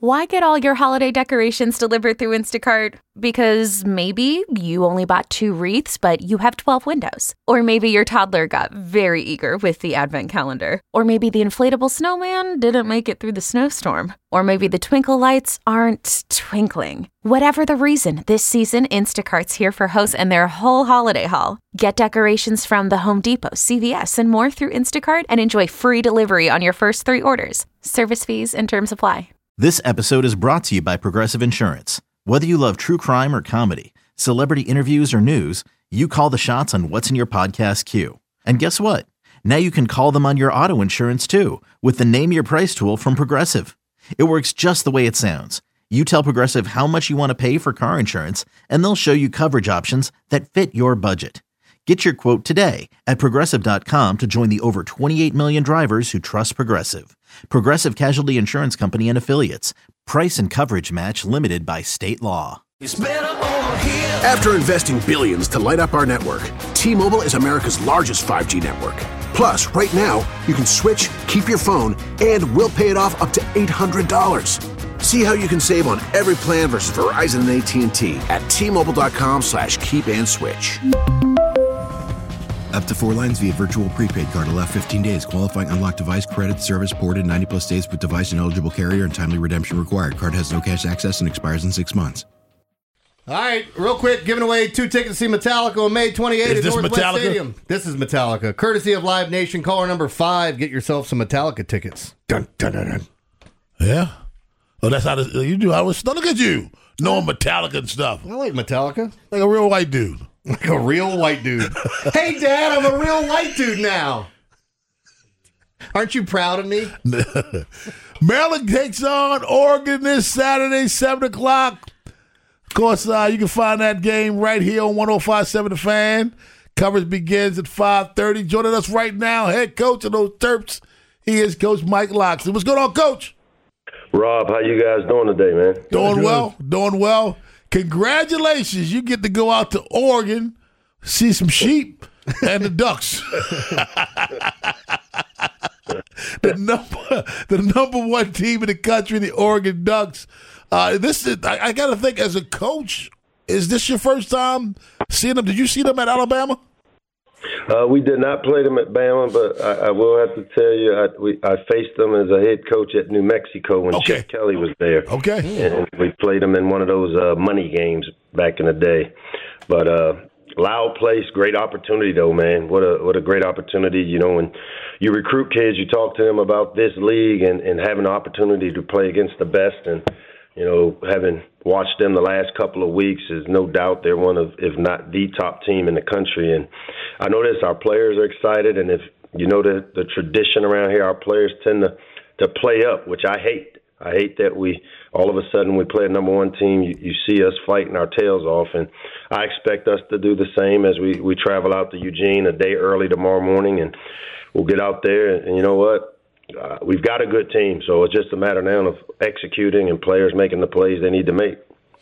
Why get all your holiday decorations delivered through Instacart? Because maybe you only bought 2 wreaths, but you have 12 windows. Or maybe your toddler got very eager with the advent calendar. Or maybe the inflatable snowman didn't make it through the snowstorm. Or maybe the twinkle lights aren't twinkling. Whatever the reason, this season, Instacart's here for hosts and their whole holiday haul. Get decorations from the Home Depot, CVS, and more through Instacart and enjoy free delivery on your first 3 orders. Service fees and terms apply. This episode is brought to you by Progressive Insurance. Whether you love true crime or comedy, celebrity interviews or news, you call the shots on what's in your podcast queue. And guess what? Now you can call them on your auto insurance too with the Name Your Price tool from Progressive. It works just the way it sounds. You tell Progressive how much you want to pay for car insurance, and they'll show you coverage options that fit your budget. Get your quote today at Progressive.com to join the over 28 million drivers who trust Progressive. Progressive Casualty Insurance Company and Affiliates. Price and coverage match limited by state law. After investing billions to light up our network, T-Mobile is America's largest 5G network. Plus, right now, you can switch, keep your phone, and we'll pay it off up to $800. See how you can save on every plan versus Verizon and AT&T at T-Mobile.com/keep-and-switch. Up to 4 lines via virtual prepaid card. Allow 15 days. Qualifying unlocked device credit service ported 90+ days with device and eligible carrier and timely redemption required. Card has no cash access and expires in 6 months. All right, real quick, giving away 2 tickets to see Metallica on May 28th at Northwest Metallica? Stadium. This is Metallica. Courtesy of Live Nation. Caller number 5. Get yourself some Metallica tickets. Dun, dun, dun, dun. Yeah? Oh, that's how you do. Look at you, knowing Metallica and stuff. I like Metallica. Like a real white dude. Like a real white dude. Hey, Dad, I'm a real white dude now. Aren't you proud of me? Maryland takes on Oregon this Saturday, 7 o'clock. Of course, you can find that game right here on 105.7 The Fan. Coverage begins at 5:30. Joining us right now, head coach of those Terps, he is Coach Mike Locksley. What's going on, Coach? Rob, how you guys doing today, man? Doing well. Congratulations. You get to go out to Oregon, see some sheep and the ducks. the number 1 team in the country, the Oregon Ducks. I got to think, as a coach, is this your first time seeing them? Did you see them at Alabama? We did not play them at Bama, but I will have to tell you, I faced them as a head coach at New Mexico when Chip Kelly was there. Okay. And we played them in one of those money games back in the day. But loud place, great opportunity, though, man. What a great opportunity. You know, when you recruit kids, you talk to them about this league and having the opportunity to play against the best. And, you know, having watched them the last couple of weeks, is no doubt they're one of, if not the top team in the country. And I know this, our players are excited, and if you know the tradition around here, our players tend to play up, which I hate. I hate that we all of a sudden we play a number 1 team. You see us fighting our tails off, and I expect us to do the same as we travel out to Eugene a day early tomorrow morning, and we'll get out there. And you know what? We've got a good team, so it's just a matter now of executing and players making the plays they need to make.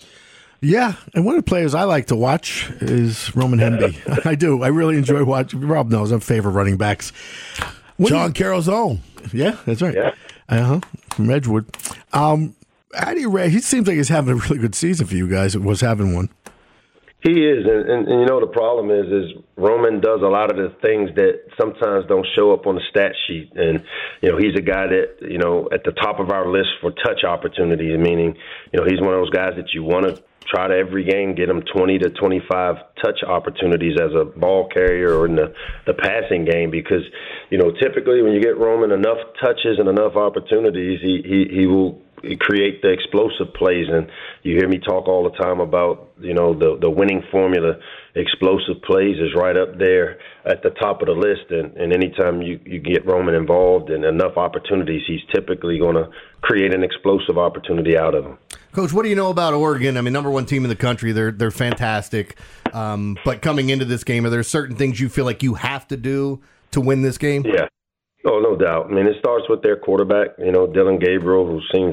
Yeah, and one of the players I like to watch is Roman Hemby. I do. I really enjoy watching. Rob knows I'm favorite running backs. John Carroll's own. Yeah, that's right. Yeah. From Edgewood. How do you rate? He seems like he's having a really good season for you guys. It was having one. He is, and you know the problem is Roman does a lot of the things that sometimes don't show up on the stat sheet, and you know he's a guy that, you know, at the top of our list for touch opportunities, meaning, you know, he's one of those guys that you want to try to every game get him 20 to 25 touch opportunities as a ball carrier or in the passing game, because, you know, typically when you get Roman enough touches and enough opportunities, he will create the explosive plays. And you hear me talk all the time about, you know, the winning formula. Explosive plays is right up there at the top of the list, and anytime you get Roman involved in enough opportunities, he's typically going to create an explosive opportunity out of them. Coach, what do you know about Oregon? I mean, number 1 team in the country. They're fantastic. But coming into this game, are there certain things you feel like you have to do to win this game? Yeah. Oh, no doubt. I mean, it starts with their quarterback, you know, Dylan Gabriel, who seems like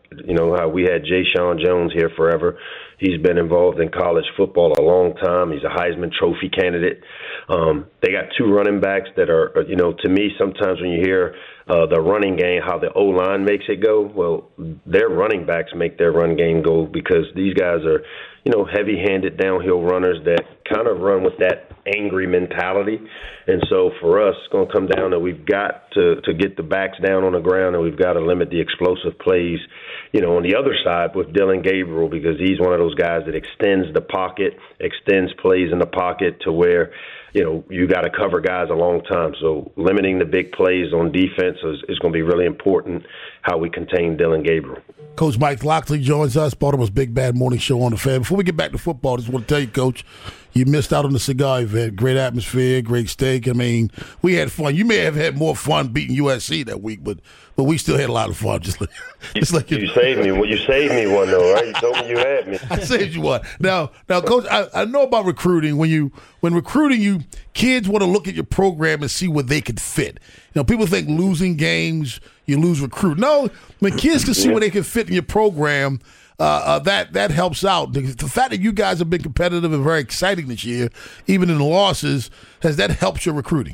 how we had Jay Sean Jones here forever. He's been involved in college football a long time. He's a Heisman Trophy candidate. They got 2 running backs that are, to me, sometimes when you hear the running game, how the O-line makes it go, well, their running backs make their run game go because these guys are, heavy-handed downhill runners that kind of run with that angry mentality. And so for us, it's going to come down to we've got to get the backs down on the ground, and we've got to limit the explosive plays, on the other side with Dillon Gabriel, because he's one of those guys that extends the pocket, extends plays in the pocket to where, you got to cover guys a long time. So limiting the big plays on defense is going to be really important, how we contain Dillon Gabriel. Coach Mike Locksley joins us, Baltimore's Big Bad Morning Show on the Fan. Before we get back to football, I just want to tell you, Coach, you missed out on the cigar event. Great atmosphere, great steak. I mean, we had fun. You may have had more fun beating USC that week, but we still had a lot of fun. Just like you saved me. Well, you saved me one though, right? You told me you had me. I saved you one. Now, Coach, I know about recruiting. When recruiting, kids want to look at your program and see where they could fit. People think losing games, you lose recruit. No, when kids can see where they can fit in your program, that helps out. The fact that you guys have been competitive and very exciting this year, even in the losses, has that helped your recruiting?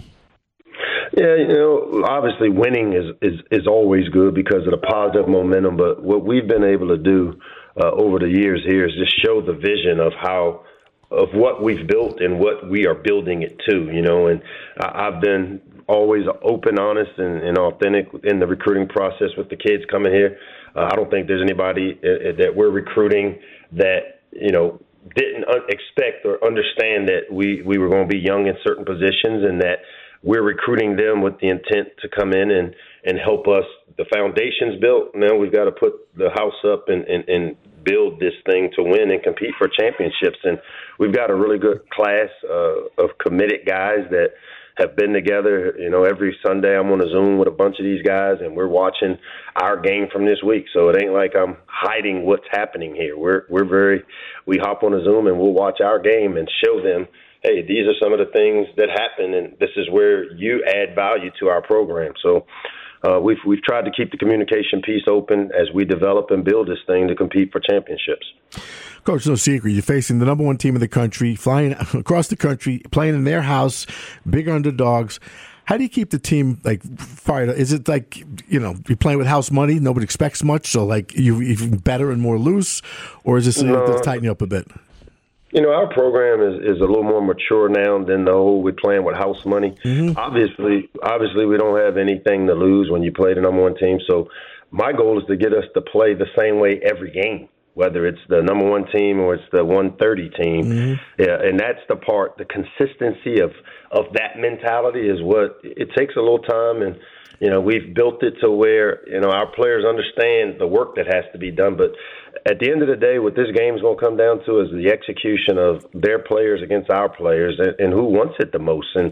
Yeah, obviously winning is always good because of the positive momentum. But what we've been able to do over the years here is just show the vision of what we've built and what we are building it to. And I've been always open, honest, and authentic in the recruiting process with the kids coming here. I don't think there's anybody that we're recruiting that, didn't expect or understand that we were going to be young in certain positions and that we're recruiting them with the intent to come in and help us. The foundation's built. Now we've got to put the house up and build this thing to win and compete for championships. And we've got a really good class of committed guys that have been together. Every Sunday I'm on a Zoom with a bunch of these guys, and we're watching our game from this week. So it ain't like I'm hiding what's happening here. We hop on a Zoom and we'll watch our game and show them, hey, these are some of the things that happen, and this is where you add value to our program. So we've tried to keep the communication piece open as we develop and build this thing to compete for championships. Coach, no secret, you're facing the number 1 team in the country, flying across the country, playing in their house, big underdogs. How do you keep the team fired up? Is it you're playing with house money, nobody expects much, so you're even better and more loose, or is this to tighten you up a bit? Our program is a little more mature now than the whole we're playing with house money. Mm-hmm. Obviously, we don't have anything to lose when you play the number 1 team. So my goal is to get us to play the same way every game, whether it's the number 1 team or it's the 130 team. Mm-hmm. Yeah, and that's the part, the consistency of that mentality is what it takes a little time. And, we've built it to where, our players understand the work that has to be done. But at the end of the day, what this game is going to come down to is the execution of their players against our players and who wants it the most. And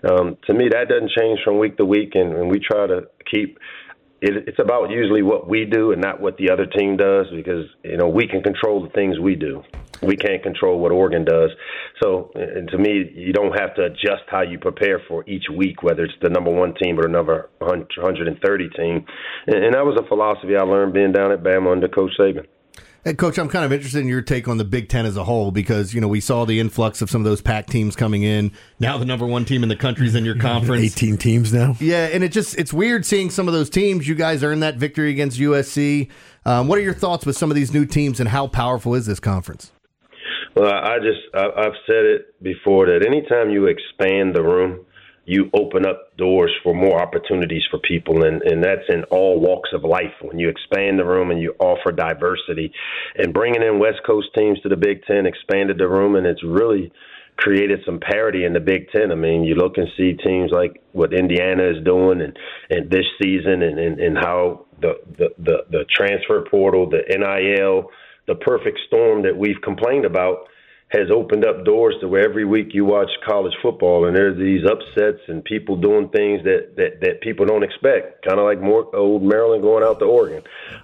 to me, that doesn't change from week to week. And we try to keep it's about usually what we do and not what the other team does because, we can control the things we do. We can't control what Oregon does. So, and to me, you don't have to adjust how you prepare for each week, whether it's the number 1 team or the number 130 team. And that was a philosophy I learned being down at Bama under Coach Saban. And Coach, I'm kind of interested in your take on the Big Ten as a whole because, we saw the influx of some of those Pac teams coming in. Now the number 1 team in the country's in your conference. 18 teams now. Yeah, and it's weird seeing some of those teams. You guys earned that victory against USC. What are your thoughts with some of these new teams and how powerful is this conference? Well, I've said it before that anytime you expand the room, you open up doors for more opportunities for people, and that's in all walks of life. When you expand the room and you offer diversity, and bringing in West Coast teams to the Big Ten expanded the room, and it's really created some parity in the Big Ten. I mean, you look and see teams like what Indiana is doing and this season and how the transfer portal, the NIL, the perfect storm that we've complained about has opened up doors to where every week you watch college football and there's these upsets and people doing things that people don't expect, kind of like old Maryland going out to Oregon.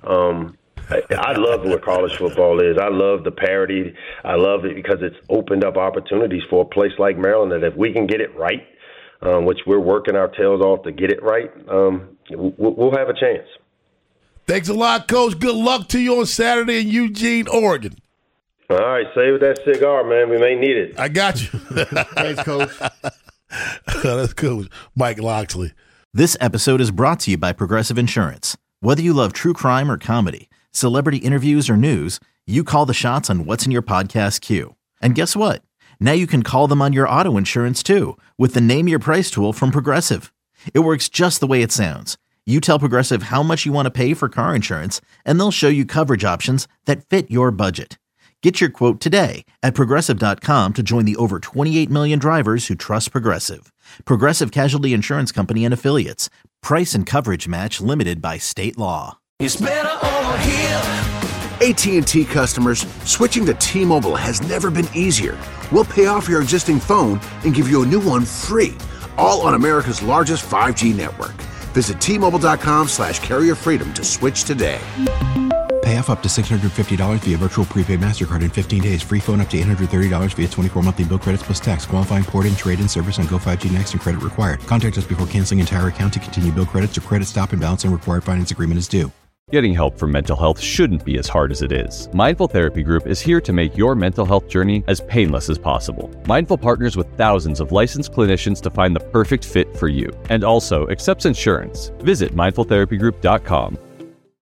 I love what college football is. I love the parity. I love it because it's opened up opportunities for a place like Maryland that if we can get it right, which we're working our tails off to get it right, we'll have a chance. Thanks a lot, Coach. Good luck to you on Saturday in Eugene, Oregon. All right, save that cigar, man. We may need it. I got you. Thanks, Coach. That's Coach Mike Locksley. This episode is brought to you by Progressive Insurance. Whether you love true crime or comedy, celebrity interviews or news, you call the shots on what's in your podcast queue. And guess what? Now you can call them on your auto insurance too with the Name Your Price tool from Progressive. It works just the way it sounds. You tell Progressive how much you want to pay for car insurance, and they'll show you coverage options that fit your budget. Get your quote today at Progressive.com to join the over 28 million drivers who trust Progressive. Progressive Casualty Insurance Company and Affiliates. Price and coverage match limited by state law. It's better over here. AT&T customers, switching to T-Mobile has never been easier. We'll pay off your existing phone and give you a new one free, all on America's largest 5G network. Visit T-Mobile.com/carrierfreedom to switch today. Pay off up to $650 via virtual prepaid MasterCard in 15 days. Free phone up to $830 via 24 monthly bill credits plus tax. Qualifying port and trade-in service on Go 5G Next and credit required. Contact us before canceling entire account to continue bill credits or credit stop and balance and required finance agreement is due. Getting help for mental health shouldn't be as hard as it is. Mindful Therapy Group is here to make your mental health journey as painless as possible. Mindful partners with thousands of licensed clinicians to find the perfect fit for you and also accepts insurance. Visit mindfultherapygroup.com.